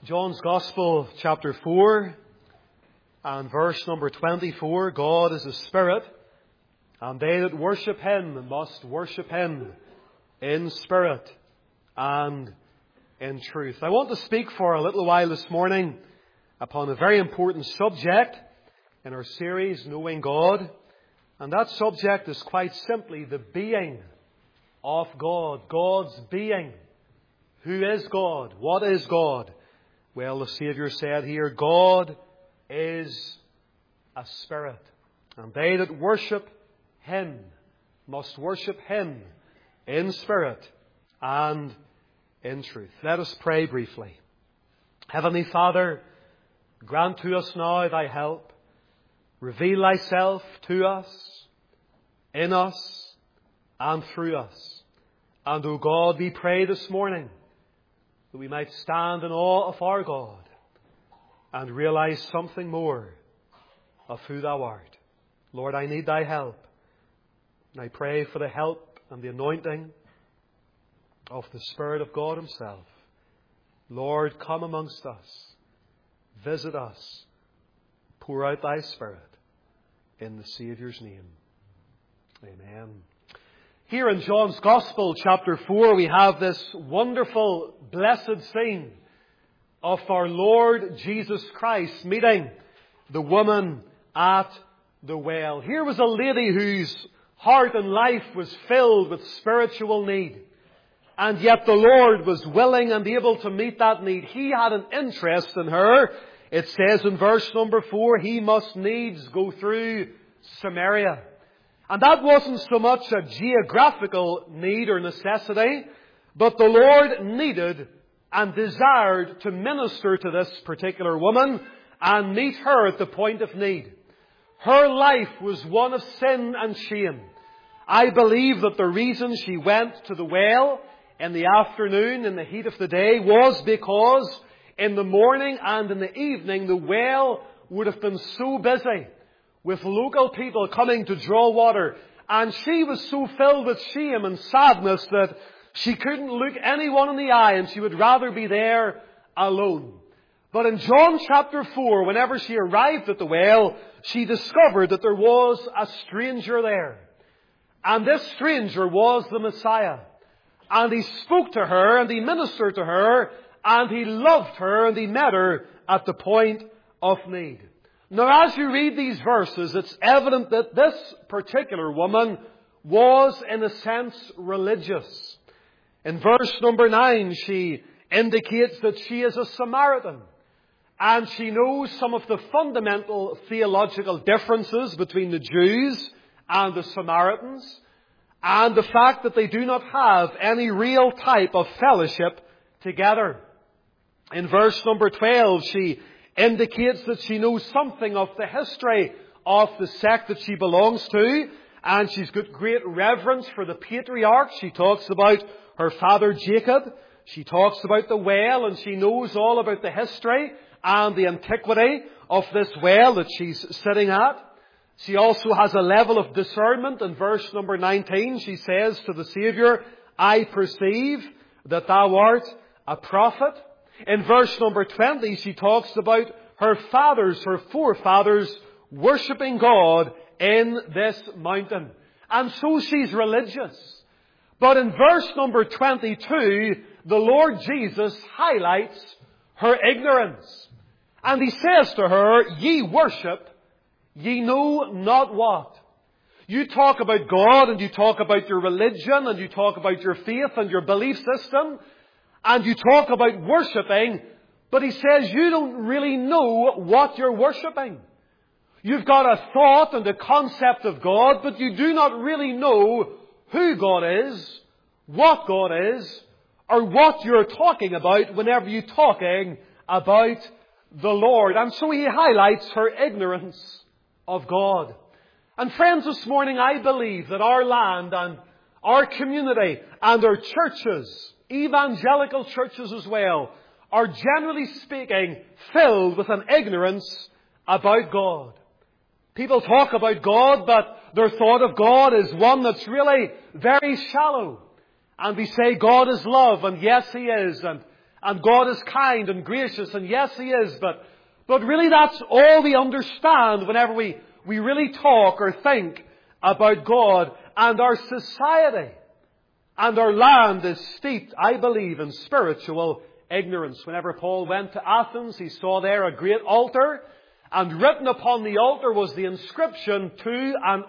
John's Gospel, chapter 4, and verse number 24, God is a Spirit, and they that worship Him must worship Him in spirit and in truth. I want to speak for a little while this morning upon a very important subject in our series, Knowing God. And that subject is quite simply the being of God. God's being. Who is God? What is God? Well, the Saviour said here, God is a Spirit. And they that worship Him must worship Him in spirit and in truth. Let us pray briefly. Heavenly Father, grant to us now Thy help. Reveal Thyself to us, in us, and through us. And, O God, we pray this morning that we might stand in awe of our God and realize something more of who Thou art. Lord, I need Thy help. And I pray for the help and the anointing of the Spirit of God Himself. Lord, come amongst us. Visit us. Pour out Thy Spirit in the Saviour's name. Amen. Here in John's Gospel, chapter 4, we have this wonderful, blessed scene of our Lord Jesus Christ meeting the woman at the well. Here was a lady whose heart and life was filled with spiritual need. And yet the Lord was willing and able to meet that need. He had an interest in her. It says in verse number 4, He must needs go through Samaria. And that wasn't so much a geographical need or necessity, but the Lord needed and desired to minister to this particular woman and meet her at the point of need. Her life was one of sin and shame. I believe that the reason she went to the well in the afternoon, in the heat of the day, was because in the morning and in the evening the well would have been so busy with local people coming to draw water. And she was so filled with shame and sadness that she couldn't look anyone in the eye, and she would rather be there alone. But in John chapter 4, whenever she arrived at the well, she discovered that there was a stranger there. And this stranger was the Messiah. And He spoke to her, and He ministered to her, and He loved her, and He met her at the point of need. Now, as you read these verses, it's evident that this particular woman was, in a sense, religious. In verse number 9, she indicates that she is a Samaritan. And she knows some of the fundamental theological differences between the Jews and the Samaritans, and the fact that they do not have any real type of fellowship together. In verse number 12, she indicates that she knows something of the history of the sect that she belongs to, and she's got great reverence for the patriarchs. She talks about her father Jacob. She talks about the well, and she knows all about the history and the antiquity of this well that she's sitting at. She also has a level of discernment. In verse number 19, she says to the Saviour, I perceive that Thou art a prophet. In verse number 20, she talks about her forefathers, worshipping God in this mountain. And so she's religious. But in verse number 22, the Lord Jesus highlights her ignorance. And He says to her, Ye worship, ye know not what. You talk about God, and you talk about your religion, and you talk about your faith and your belief system, and you talk about worshipping, but He says you don't really know what you're worshipping. You've got a thought and a concept of God, but you do not really know who God is, what God is, or what you're talking about whenever you're talking about the Lord. And so He highlights her ignorance of God. And friends, this morning I believe that our land and our community and our churches, evangelical churches as well, are generally speaking filled with an ignorance about God. People talk about God, but their thought of God is one that's really very shallow. And we say God is love, and yes, He is. And God is kind and gracious, and yes, He is, but really that's all we understand whenever we really talk or think about God. And our society and our land is steeped, I believe, in spiritual ignorance. Whenever Paul went to Athens, he saw there a great altar, and written upon the altar was the inscription, "To an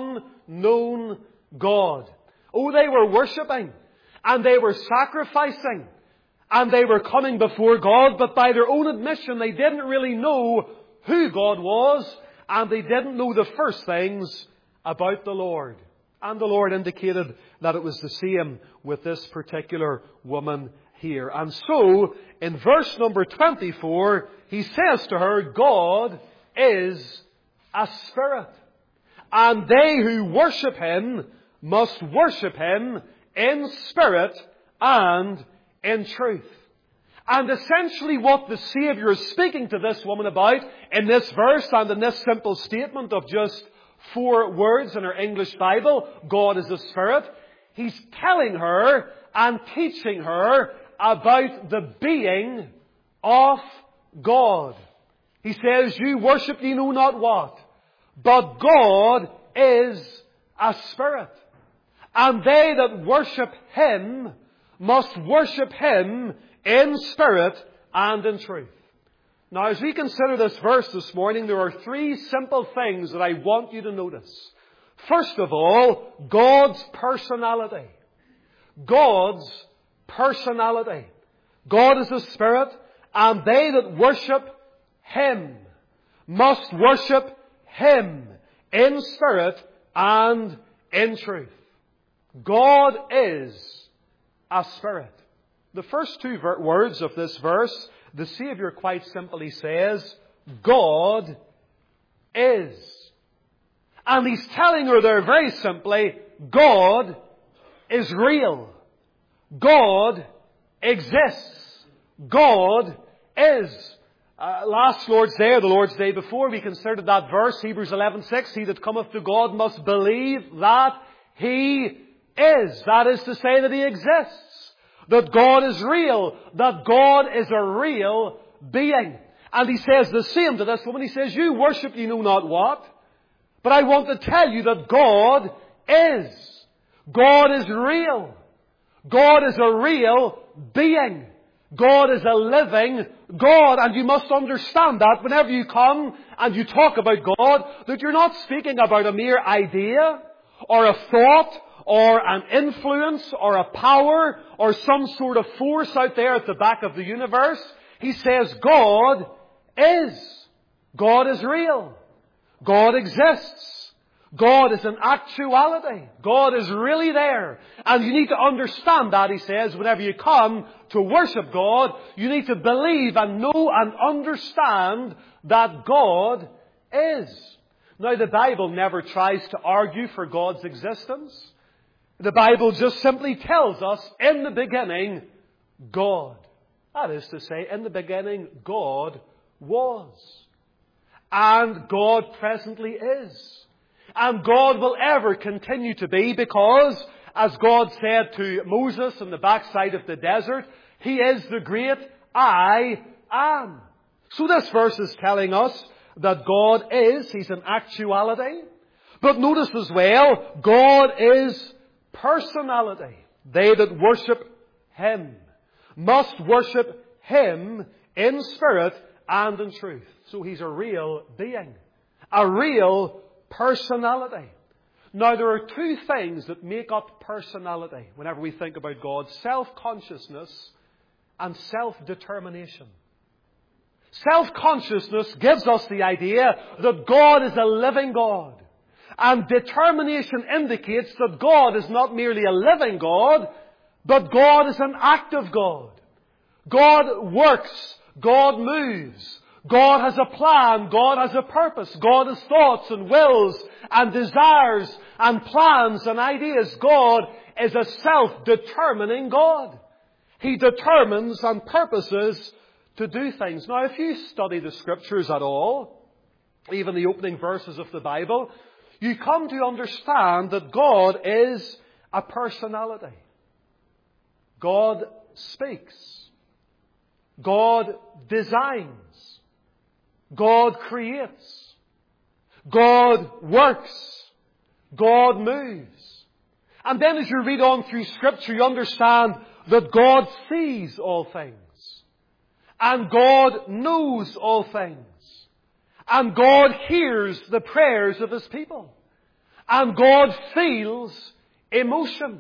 unknown God." Oh, they were worshipping, and they were sacrificing, and they were coming before God, but by their own admission, they didn't really know who God was, and they didn't know the first things about the Lord. And the Lord indicated that it was the same with this particular woman here. And so, in verse number 24, He says to her, God is a spirit, and they who worship Him must worship Him in spirit and in truth. And essentially what the Saviour is speaking to this woman about in this verse and in this simple statement of just 4 words in her English Bible, God is a spirit, He's telling her and teaching her about the being of God. He says, you worship ye know not what, but God is a spirit. And they that worship Him must worship Him in spirit and in truth. Now, as we consider this verse this morning, there are 3 simple things that I want you to notice. First of all, God's personality. God's personality. God is a spirit, and they that worship Him must worship Him in spirit and in truth. God is a spirit. The first 2 words of this verse, the Saviour quite simply says, God is. And He's telling her there very simply, God is real. God exists. God is. Last Lord's Day, or the Lord's Day before, we considered that verse, Hebrews 11:6, He that cometh to God must believe that He is. That is to say that He exists. That God is real. That God is a real being. And He says the same to this woman. He says, you worship ye know not what. But I want to tell you that God is. God is real. God is a real being. God is a living God. And you must understand that whenever you come and you talk about God, that you're not speaking about a mere idea or a thought or an influence or a power or some sort of force out there at the back of the universe. He says God is. God is real. God exists. God is an actuality. God is really there. And you need to understand that, he says, whenever you come to worship God, you need to believe and know and understand that God is. Now, the Bible never tries to argue for God's existence. The Bible just simply tells us, in the beginning, God. That is to say, in the beginning, God was. And God presently is. And God will ever continue to be, because, as God said to Moses in the backside of the desert, He is the great I am. So this verse is telling us that God is. He's an actuality. But notice as well, God is personality. They that worship Him must worship Him in spirit and in truth. So He's a real being. A real personality. Now, there are 2 things that make up personality whenever we think about God. Self-consciousness and self-determination. Self-consciousness gives us the idea that God is a living God. And determination indicates that God is not merely a living God, but God is an active God. God works. God moves. God has a plan. God has a purpose. God has thoughts and wills and desires and plans and ideas. God is a self-determining God. He determines and purposes to do things. Now, if you study the Scriptures at all, even the opening verses of the Bible, you come to understand that God is a personality. God speaks. God designs. God creates. God works. God moves. And then as you read on through Scripture, you understand that God sees all things. And God knows all things. And God hears the prayers of His people. And God feels emotion.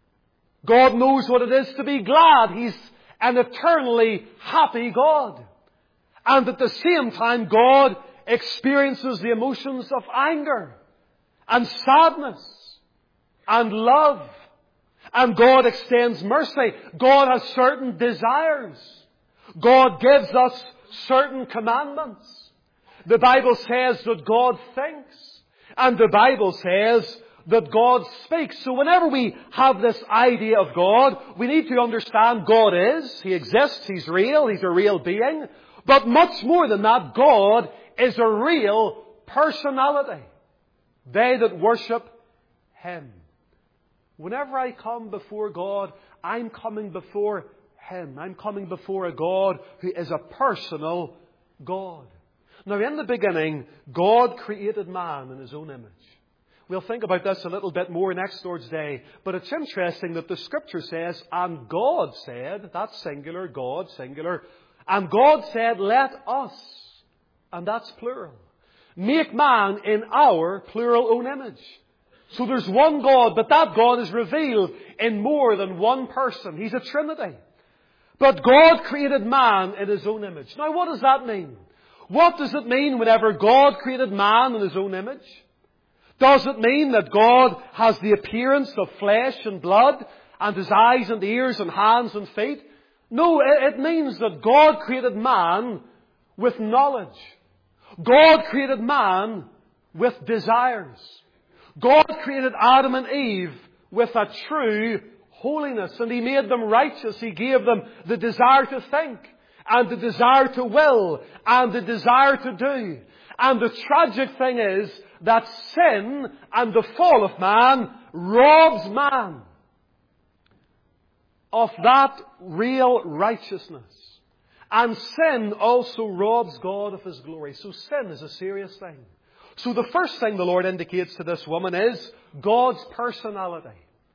God knows what it is to be glad. He's an eternally happy God. And at the same time, God experiences the emotions of anger and sadness and love. And God extends mercy. God has certain desires. God gives us certain commandments. The Bible says that God thinks. And the Bible says that God speaks. So whenever we have this idea of God, we need to understand God is. He exists. He's real. He's a real being. But much more than that, God is a real personality. They that worship Him. Whenever I come before God, I'm coming before Him. I'm coming before a God who is a personal God. Now, in the beginning, God created man in His own image. We'll think about this a little bit more next Lord's Day. But it's interesting that the Scripture says, and God said, that's singular, God, singular, and God said, let us, and that's plural, make man in our plural own image. So there's one God, but that God is revealed in more than one person. He's a Trinity. But God created man in His own image. Now, what does that mean? What does it mean whenever God created man in His own image? Does it mean that God has the appearance of flesh and blood and His eyes and ears and hands and feet? No, it means that God created man with knowledge. God created man with desires. God created Adam and Eve with a true holiness, and He made them righteous. He gave them the desire to think, and the desire to will, and the desire to do. And the tragic thing is that sin and the fall of man robs man of that real righteousness. And sin also robs God of His glory. So sin is a serious thing. So the first thing the Lord indicates to this woman is God's personality.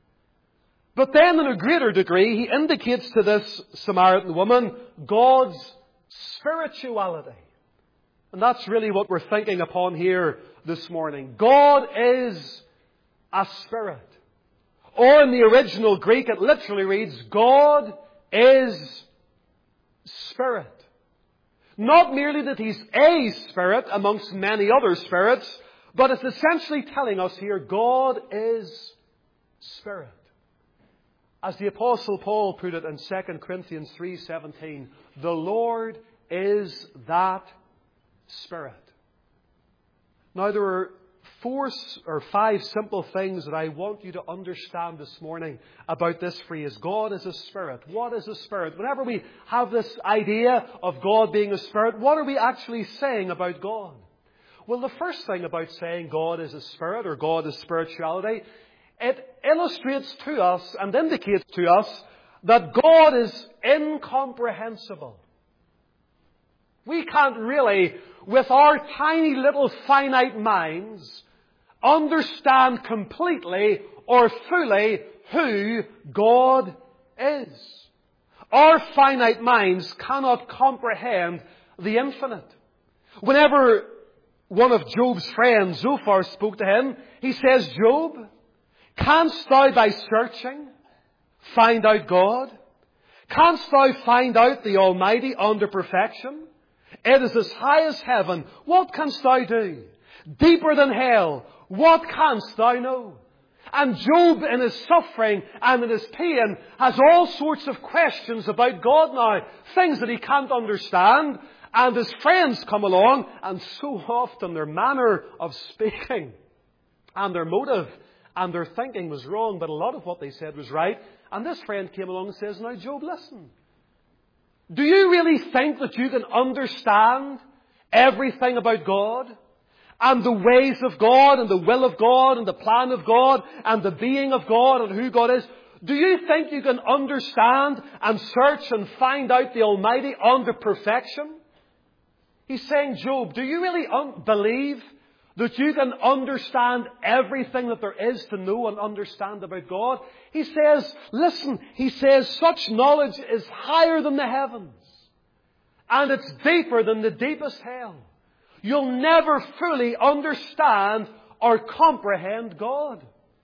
But then in a greater degree, He indicates to this Samaritan woman God's spirituality. And that's really what we're thinking upon here this morning. God is a spirit. Or in the original Greek, it literally reads, God is spirit. Not merely that He's a spirit amongst many other spirits, but it's essentially telling us here, God is spirit. As the Apostle Paul put it in 2 Corinthians 3:17, the Lord is that Spirit. Now there are 4 or 5 simple things that I want you to understand this morning about this phrase. God is a spirit. What is a spirit? Whenever we have this idea of God being a spirit, what are we actually saying about God? Well, the first thing about saying God is a spirit or God is spirituality, it illustrates to us and indicates to us that God is incomprehensible. We can't really, with our tiny little finite minds, understand completely or fully who God is. Our finite minds cannot comprehend the infinite. Whenever one of Job's friends, Zophar, spoke to him, he says, Job, canst thou by searching find out God? Canst thou find out the Almighty under perfection? It is as high as heaven. What canst thou do? Deeper than hell. What canst thou know? And Job, in his suffering and in his pain, has all sorts of questions about God now. Things that he can't understand. And his friends come along, and so often their manner of speaking and their motive and their thinking was wrong, but a lot of what they said was right. And this friend came along and says, now Job, listen. Do you really think that you can understand everything about God? And the ways of God, and the will of God, and the plan of God, and the being of God, and who God is? Do you think you can understand and search and find out the Almighty unto perfection? He's saying, Job, do you really believe that you can understand everything that there is to know and understand about God? He says, listen, he says, such knowledge is higher than the heavens. And it's deeper than the deepest hell. You'll never fully understand or comprehend God.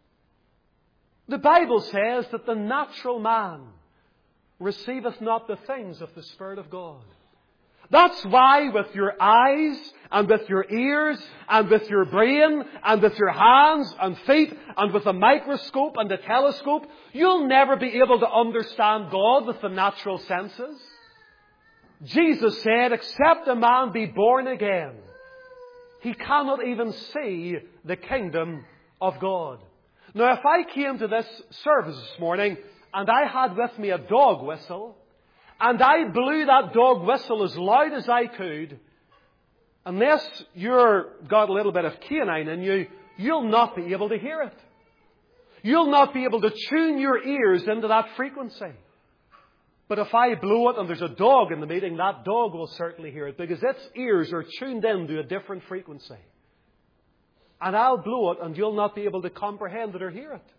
The Bible says that the natural man receiveth not the things of the Spirit of God. That's why with your eyes and with your ears and with your brain and with your hands and feet and with a microscope and a telescope, you'll never be able to understand God with the natural senses. Jesus said, except a man be born again, he cannot even see the kingdom of God. Now, if I came to this service this morning and I had with me a dog whistle, and I blew that dog whistle as loud as I could, unless you've got a little bit of canine in you, you'll not be able to hear it. You'll not be able to tune your ears into that frequency. But if I blow it and there's a dog in the meeting, that dog will certainly hear it because its ears are tuned into a different frequency. And I'll blow it and you'll not be able to comprehend it or hear it.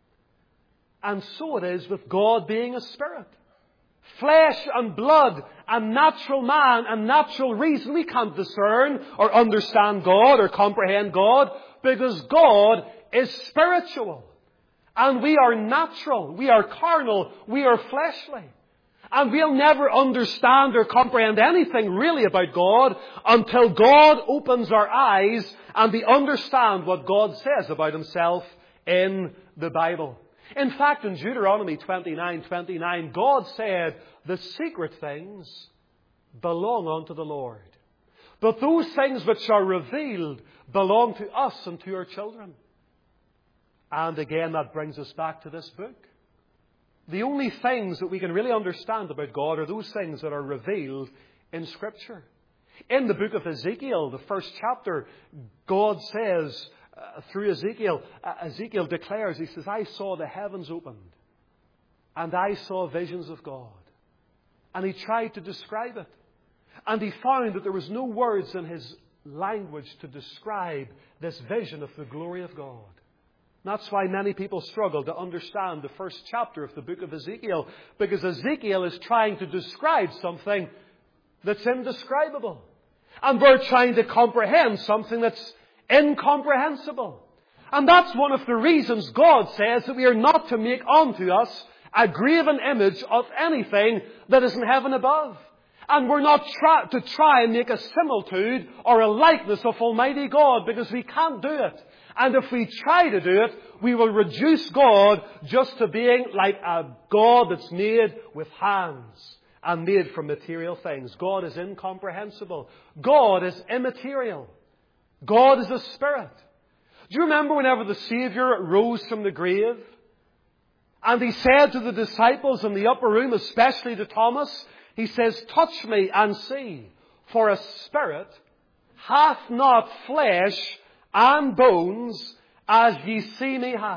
And so it is with God being a spirit. Flesh and blood and natural man and natural reason. We can't discern or understand God or comprehend God because God is spiritual. And we are natural. We are carnal. We are fleshly. And we'll never understand or comprehend anything really about God until God opens our eyes and we understand what God says about Himself in the Bible. In fact, in Deuteronomy 29:29, God said, the secret things belong unto the Lord. But those things which are revealed belong to us and to our children. And again, that brings us back to this book. The only things that we can really understand about God are those things that are revealed in Scripture. In the book of Ezekiel, the first chapter, God says, through Ezekiel, Ezekiel declares, he says, I saw the heavens opened, and I saw visions of God. And he tried to describe it. And he found that there was no words in his language to describe this vision of the glory of God. That's why many people struggle to understand the first chapter of the book of Ezekiel, because Ezekiel is trying to describe something that's indescribable. And we're trying to comprehend something that's incomprehensible. And that's one of the reasons God says that we are not to make unto us a graven image of anything that is in heaven above. And we're not to try and make a similitude or a likeness of Almighty God, because we can't do it. And if we try to do it, we will reduce God just to being like a God that's made with hands and made from material things. God is incomprehensible. God is immaterial. God is a spirit. Do you remember whenever the Savior rose from the grave? And He said to the disciples in the upper room, especially to Thomas, He says, touch me and see, for a spirit hath not flesh and bones as ye see me have.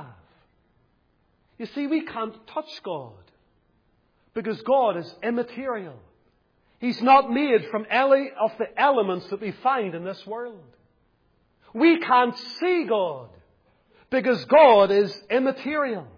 You see, we can't touch God because God is immaterial. He's not made from any of the elements that we find in this world. We can't see God because God is immaterial.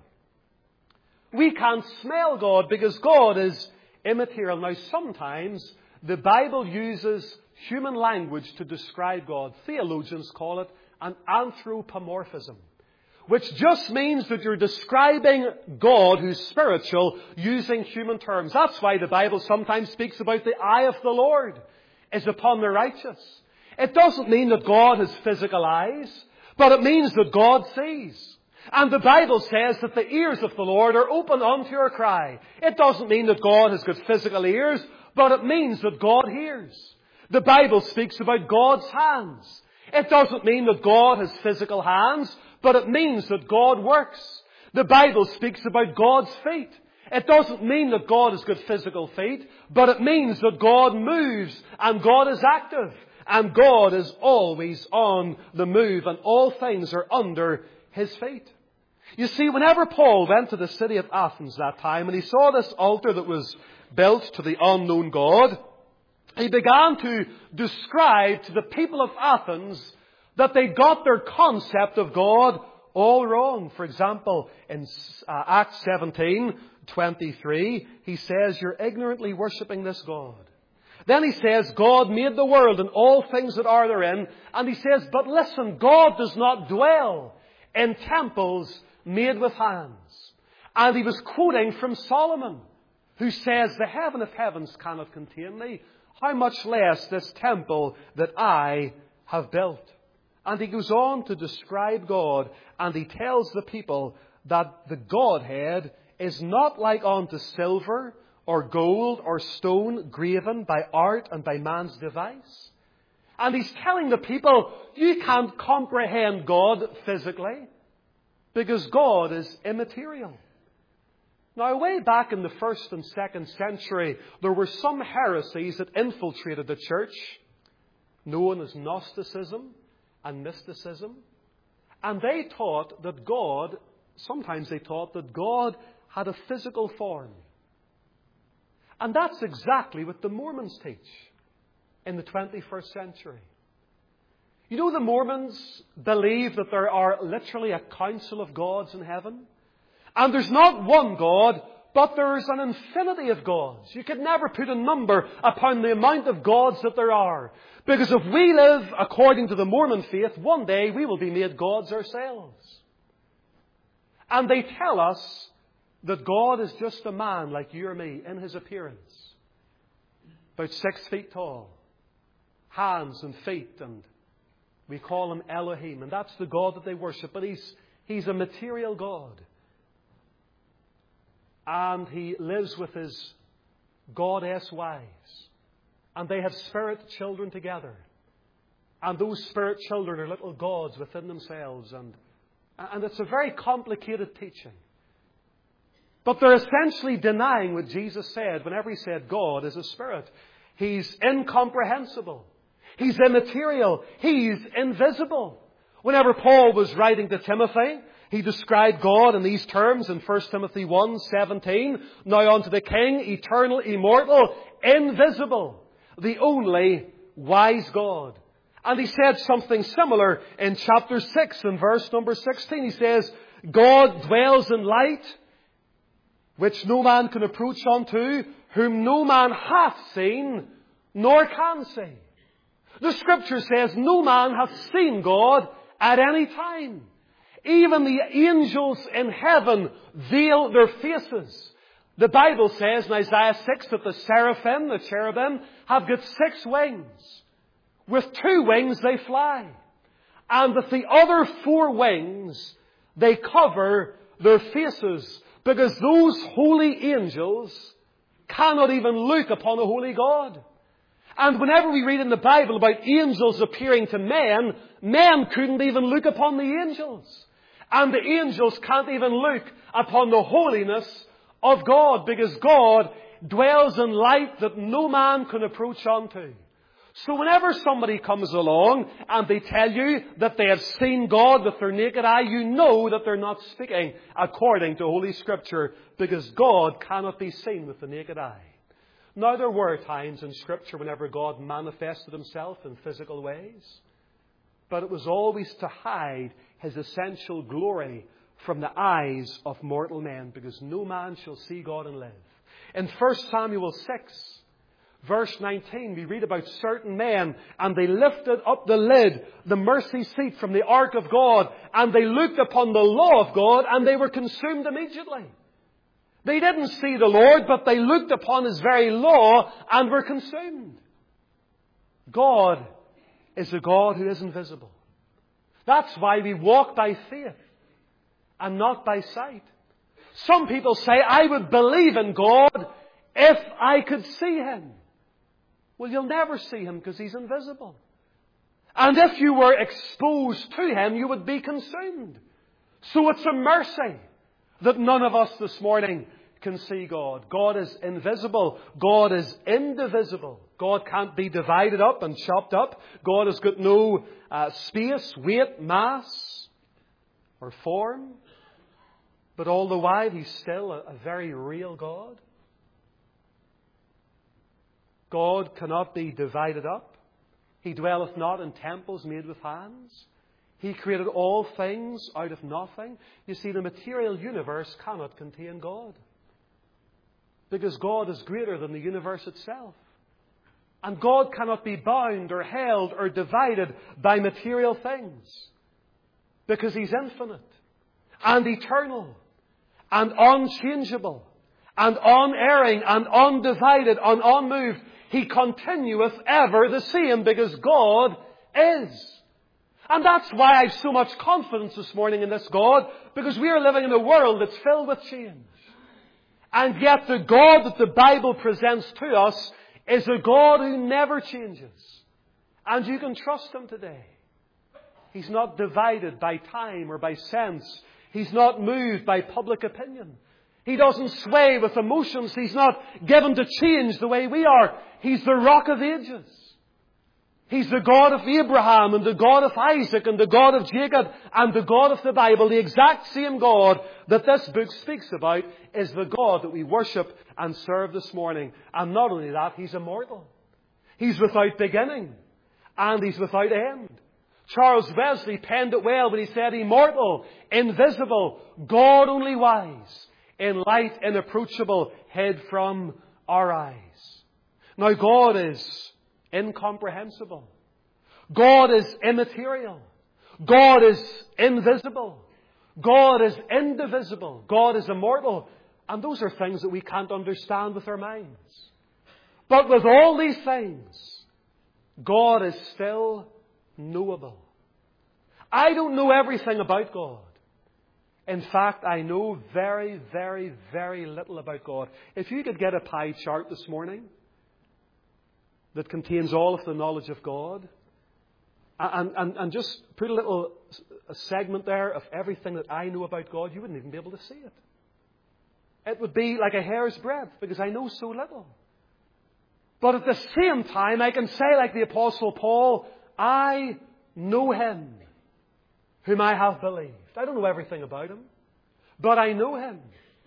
We can't smell God because God is immaterial. Now, sometimes the Bible uses human language to describe God. Theologians call it an anthropomorphism, which just means that you're describing God, who's spiritual, using human terms. That's why the Bible sometimes speaks about the eye of the Lord is upon the righteous. It doesn't mean that God has physical eyes, but it means that God sees. And the Bible says that the ears of the Lord are open unto your cry. It doesn't mean that God has got physical ears, but it means that God hears. The Bible speaks about God's hands. It doesn't mean that God has physical hands, but it means that God works. The Bible speaks about God's feet. It doesn't mean that God has got physical feet, but it means that God moves and God is active and God is always on the move and all things are under His feet. You see, whenever Paul went to the city of Athens that time and he saw this altar that was built to the unknown God, he began to describe to the people of Athens that they got their concept of God all wrong. For example, in Acts 17:23, he says, "You're ignorantly worshipping this God." Then he says, "God made the world and all things that are therein." And he says, "But listen, God does not dwell in temples made with hands." And he was quoting from Solomon, who says, "The heaven of heavens cannot contain thee. How much less this temple that I have built?" And he goes on to describe God, and he tells the people that the Godhead is not like unto silver or gold or stone graven by art and by man's device. And he's telling the people, you can't comprehend God physically because God is immaterial. Now, way back in the 1st and 2nd century, there were some heresies that infiltrated the church, known as Gnosticism and mysticism. And they taught that God, sometimes they taught that God had a physical form. And that's exactly what the Mormons teach in the 21st century. You know, the Mormons believe that there are literally a council of gods in heaven. And there's not one God, but there's an infinity of gods. You could never put a number upon the amount of gods that there are. Because if we live according to the Mormon faith, one day we will be made gods ourselves. And they tell us that God is just a man like you or me in his appearance. About 6 feet tall. Hands and feet, and we call him Elohim. And that's the God that they worship. But he's a material God. And he lives with his goddess wives. And they have spirit children together. And those spirit children are little gods within themselves. And it's a very complicated teaching. But they're essentially denying what Jesus said whenever he said God is a spirit. He's incomprehensible. He's immaterial. He's invisible. Whenever Paul was writing to Timothy, he described God in these terms in 1 Timothy 1:17. "Now unto the King, eternal, immortal, invisible, the only wise God." And he said something similar in chapter 6 and verse number 16. He says, "God dwells in light, which no man can approach unto, whom no man hath seen, nor can see." The Scripture says no man hath seen God at any time. Even the angels in heaven veil their faces. The Bible says in Isaiah 6 that the seraphim, the cherubim, have got 6 wings. With 2 wings they fly. And with the other 4 wings, they cover their faces. Because those holy angels cannot even look upon a holy God. And whenever we read in the Bible about angels appearing to men, men couldn't even look upon the angels. And the angels can't even look upon the holiness of God, because God dwells in light that no man can approach unto. So whenever somebody comes along and they tell you that they have seen God with their naked eye, you know that they're not speaking according to Holy Scripture, because God cannot be seen with the naked eye. Now, there were times in Scripture whenever God manifested himself in physical ways, but it was always to hide his essential glory from the eyes of mortal men, because no man shall see God and live. In 1 Samuel 6, verse 19, we read about certain men, and they lifted up the lid, the mercy seat from the ark of God, and they looked upon the law of God, and they were consumed immediately. They didn't see the Lord, but they looked upon his very law and were consumed. God is a God who is invisible. That's why we walk by faith and not by sight. Some people say, I would believe in God if I could see him. Well, you'll never see him because he's invisible. And if you were exposed to him, you would be consumed. So it's a mercy that none of us this morning can see God. God is invisible. God is indivisible. God can't be divided up and chopped up. God has got no space, weight, mass, or form. but all the while He's still a very real God. God cannot be divided up. He dwelleth not in temples made with hands. He created all things out of nothing. You see, the material universe cannot contain God, because God is greater than the universe itself. And God cannot be bound or held or divided by material things, because He's infinite and eternal and unchangeable and unerring and undivided and unmoved. He continueth ever the same, because God is. And that's why I've so much confidence this morning in this God, because we are living in a world that's filled with change. And yet the God that the Bible presents to us is a God who never changes. And you can trust Him today. He's not divided by time or by sense. He's not moved by public opinion. He doesn't sway with emotions. He's not given to change the way we are. He's the Rock of Ages. He's the God of Abraham and the God of Isaac and the God of Jacob and the God of the Bible. The exact same God that this book speaks about is the God that we worship and serve this morning. And not only that, He's immortal. He's without beginning and He's without end. Charles Wesley penned it well when he said, immortal, invisible, God only wise, in light inapproachable, hid from our eyes. Now God is incomprehensible. God is immaterial. God is invisible. God is indivisible. God is immortal. And those are things that we can't understand with our minds. But with all these things, God is still knowable. I don't know everything about God. In fact, I know very, very, very little about God. If you could get a pie chart this morning that contains all of the knowledge of God, and just put a segment there of everything that I know about God, you wouldn't even be able to see it. It would be like a hair's breadth, because I know so little. But at the same time, I can say like the Apostle Paul, I know Him whom I have believed. I don't know everything about Him, but I know Him.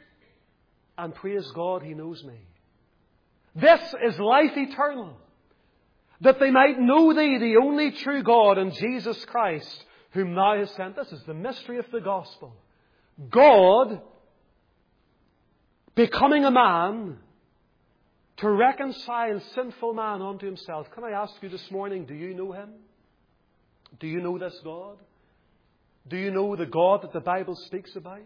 And praise God, He knows me. This is life eternal, that they might know Thee, the only true God, and Jesus Christ, whom Thou hast sent. This is the mystery of the gospel. God becoming a man to reconcile sinful man unto Himself. Can I ask you this morning, do you know Him? Do you know this God? Do you know the God that the Bible speaks about?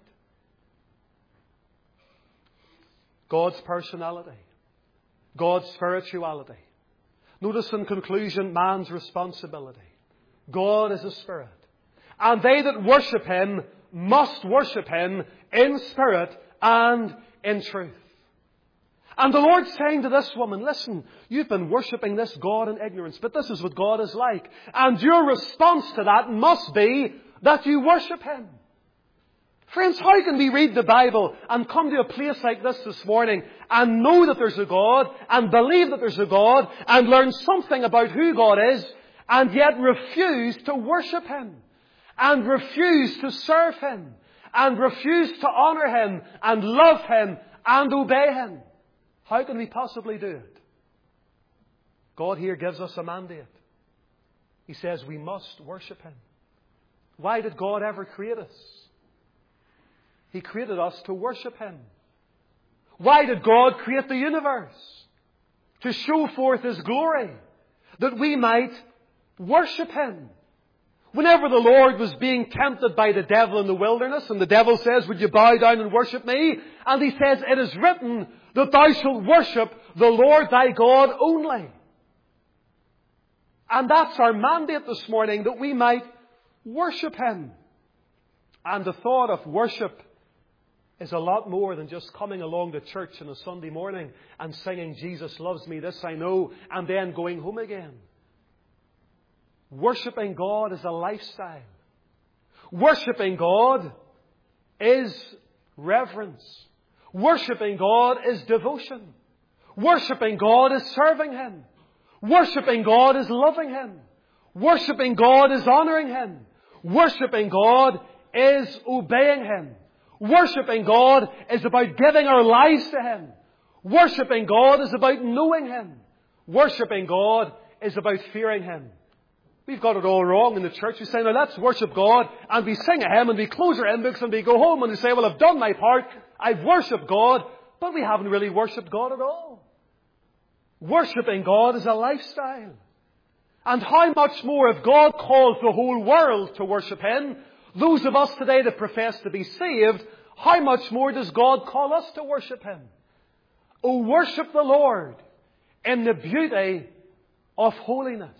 God's personality. God's spirituality. Notice in conclusion, man's responsibility. God is a spirit. And they that worship Him must worship Him in spirit and in truth. And the Lord's saying to this woman, listen, you've been worshipping this God in ignorance, but this is what God is like. And your response to that must be that you worship Him. Friends, how can we read the Bible and come to a place like this morning and know that there's a God and believe that there's a God and learn something about who God is and yet refuse to worship Him and refuse to serve Him and refuse to honor Him and love Him and obey Him? How can we possibly do it? God here gives us a mandate. He says we must worship Him. Why did God ever create us? He created us to worship Him. Why did God create the universe? To show forth His glory, that we might worship Him. Whenever the Lord was being tempted by the devil in the wilderness, and the devil says, would you bow down and worship me? And He says, it is written that thou shalt worship the Lord thy God only. And that's our mandate this morning, that we might worship Him. And the thought of worship is a lot more than just coming along to church on a Sunday morning and singing, Jesus loves me, this I know, and then going home again. Worshipping God is a lifestyle. Worshipping God is reverence. Worshipping God is devotion. Worshipping God is serving Him. Worshipping God is loving Him. Worshipping God is honouring Him. Worshipping God is obeying Him. Worshipping God is about giving our lives to Him. Worshipping God is about knowing Him. Worshipping God is about fearing Him. We've got it all wrong in the church. We say, now let's worship God, and we sing a hymn, and we close our hymn books, and we go home, and we say, well, I've done my part, I've worshipped God, but we haven't really worshipped God at all. Worshipping God is a lifestyle. And how much more if God calls the whole world to worship Him, those of us today that profess to be saved, how much more does God call us to worship Him? Oh, worship the Lord in the beauty of holiness.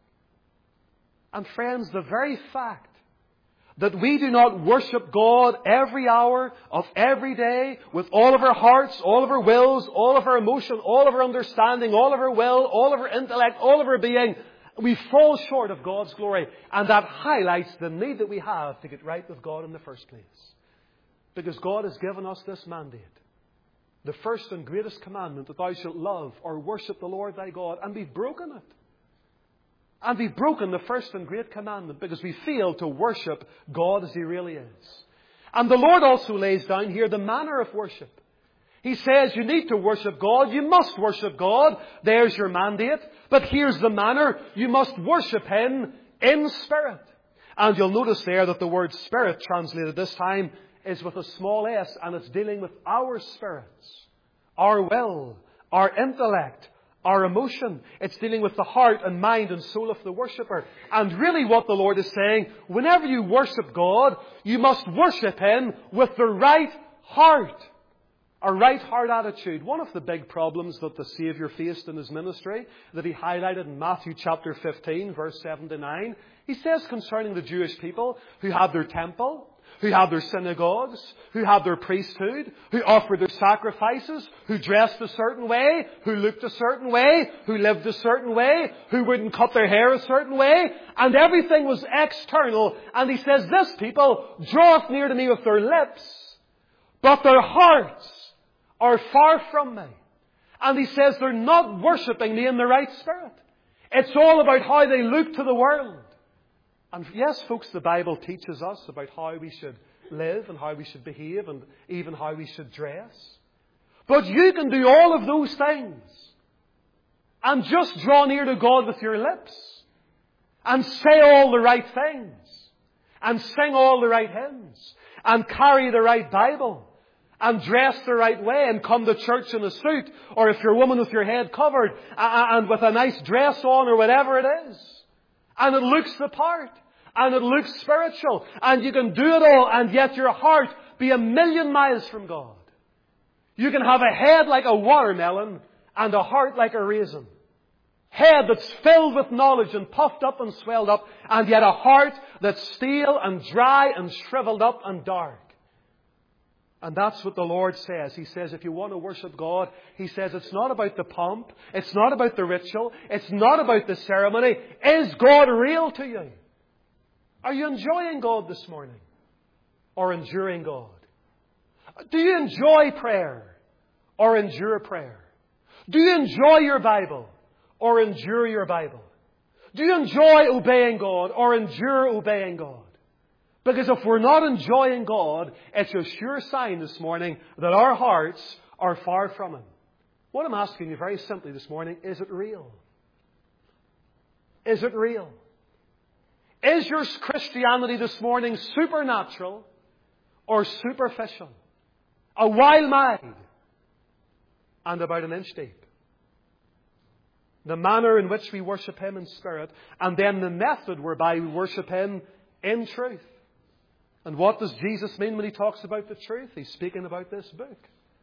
And friends, the very fact that we do not worship God every hour of every day with all of our hearts, all of our wills, all of our emotion, all of our understanding, all of our will, all of our intellect, all of our being, we fall short of God's glory. And that highlights the need that we have to get right with God in the first place. Because God has given us this mandate. The first and greatest commandment, that thou shalt love or worship the Lord thy God. And we've broken it. And we've broken the first and great commandment because we fail to worship God as He really is. And the Lord also lays down here the manner of worship. He says you need to worship God. You must worship God. There's your mandate. But here's the manner. You must worship Him in spirit. And you'll notice there that the word spirit translated this time is with a small s, and it's dealing with our spirits, our will, our intellect, our emotion. It's dealing with the heart and mind and soul of the worshipper. And really what the Lord is saying, whenever you worship God, you must worship Him with the right heart. A right heart attitude. One of the big problems that the Saviour faced in His ministry, that He highlighted in Matthew chapter 15, verse 7 to 9, He says concerning the Jewish people who had their temple, who had their synagogues, who had their priesthood, who offered their sacrifices, who dressed a certain way, who looked a certain way, who lived a certain way, who wouldn't cut their hair a certain way, and everything was external. And He says, this people draweth near to me with their lips, but their hearts are far from me. And He says they're not worshipping me in the right spirit. It's all about how they look to the world. And yes, folks, the Bible teaches us about how we should live and how we should behave and even how we should dress. But you can do all of those things and just draw near to God with your lips and say all the right things and sing all the right hymns and carry the right Bible and dress the right way and come to church in a suit, or if you're a woman with your head covered and with a nice dress on or whatever it is. And it looks the part. And it looks spiritual. And you can do it all, and yet your heart be a million miles from God. You can have a head like a watermelon and a heart like a raisin. Head that's filled with knowledge and puffed up and swelled up, and yet a heart that's stale and dry and shriveled up and dark. And that's what the Lord says. He says if you want to worship God, He says it's not about the pomp. It's not about the ritual. It's not about the ceremony. Is God real to you? Are you enjoying God this morning? Or enduring God? Do you enjoy prayer? Or endure prayer? Do you enjoy your Bible? Or endure your Bible? Do you enjoy obeying God? Or endure obeying God? Because if we're not enjoying God, it's a sure sign this morning that our hearts are far from Him. What I'm asking you very simply this morning, is it real? Is it real? Is your Christianity this morning supernatural or superficial? A wild mind and about an inch deep. The manner in which we worship Him in spirit, and then the method whereby we worship Him in truth. And what does Jesus mean when He talks about the truth? He's speaking about this book.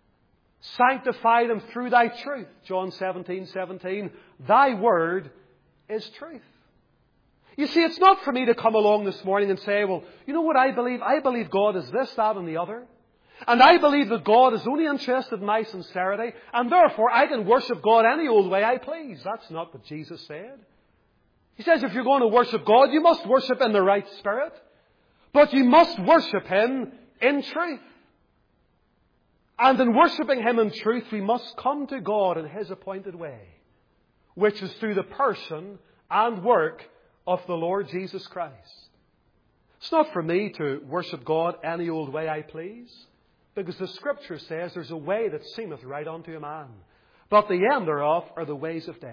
Sanctify them through Thy truth. John 17:17. Thy word is truth. You see, it's not for me to come along this morning and say, well, you know what I believe? I believe God is this, that, and the other. And I believe that God is only interested in my sincerity. And therefore, I can worship God any old way I please. That's not what Jesus said. He says if you're going to worship God, you must worship in the right spirit. But you must worship Him in truth. And in worshipping Him in truth, we must come to God in His appointed way, which is through the person and work of the Lord Jesus Christ. It's not for me to worship God any old way I please, because the Scripture says there's a way that seemeth right unto a man, but the end thereof are the ways of death.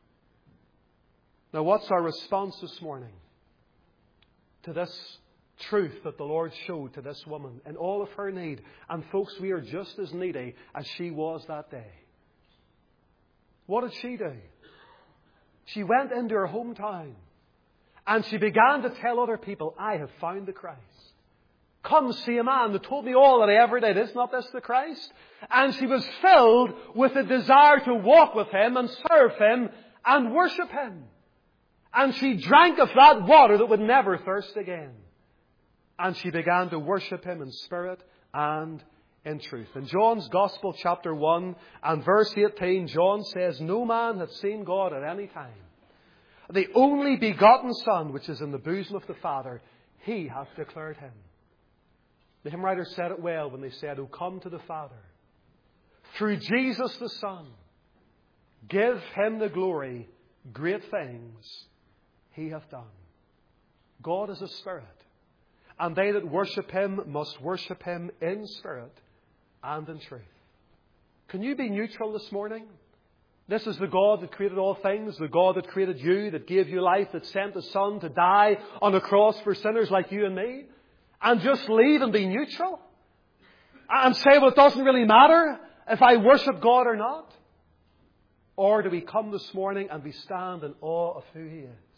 Now, what's our response this morning to this truth that the Lord showed to this woman in all of her need? And folks, we are just as needy as she was that day. What did she do? She went into her hometown and she began to tell other people, I have found the Christ. Come see a man that told me all that I ever did. Is not this the Christ? And she was filled with a desire to walk with Him and serve Him and worship Him. And she drank of that water that would never thirst again. And she began to worship Him in spirit and in truth. In John's Gospel, chapter 1 and verse 18, John says, no man hath seen God at any time. The only begotten Son, which is in the bosom of the Father, He hath declared Him. The hymn writer said it well when they said, O come to the Father, through Jesus the Son, give Him the glory, great things He hath done. God is a Spirit, and they that worship Him must worship Him in spirit and in truth. Can you be neutral this morning? This is the God that created all things, the God that created you, that gave you life, that sent His Son to die on a cross for sinners like you and me, and just leave and be neutral? And say, well, it doesn't really matter if I worship God or not? Or do we come this morning and we stand in awe of who He is?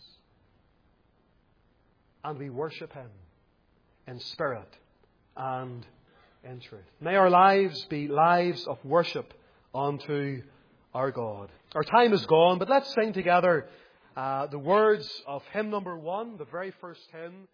And we worship Him in spirit and in truth. May our lives be lives of worship unto our God. Our time is gone, but let's sing together the words of hymn number 1, the very first hymn.